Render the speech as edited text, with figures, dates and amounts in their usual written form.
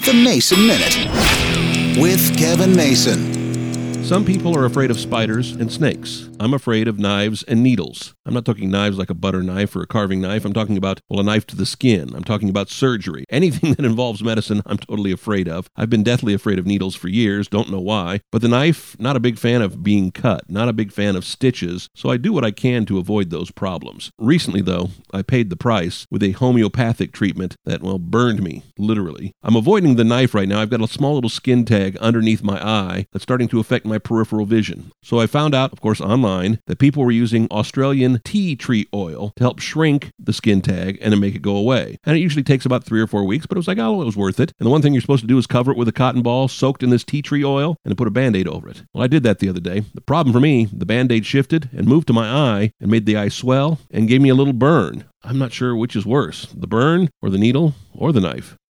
The Mason Minute with Kevin Mason. Some people are afraid of spiders and snakes. I'm afraid of knives and needles. I'm not talking knives like a butter knife or a carving knife. I'm talking about, a knife to the skin. I'm talking about surgery. Anything that involves medicine, I'm totally afraid of. I've been deathly afraid of needles for years, don't know why. But the knife, not a big fan of being cut, not a big fan of stitches, so I do what I can to avoid those problems. Recently, though, I paid the price with a homeopathic treatment that, burned me, literally. I'm avoiding the knife right now. I've got a small little skin tag underneath my eye that's starting to affect my peripheral vision. So I found out, of course, online, that people were using Australian tea tree oil to help shrink the skin tag and to make it go away. And it usually takes about 3 or 4 weeks, but it was like, it was worth it. And the one thing you're supposed to do is cover it with a cotton ball soaked in this tea tree oil and to put a Band-Aid over it. Well, I did that the other day. The problem for me, the Band-Aid shifted and moved to my eye and made the eye swell and gave me a little burn. I'm not sure which is worse, the burn or the needle or the knife.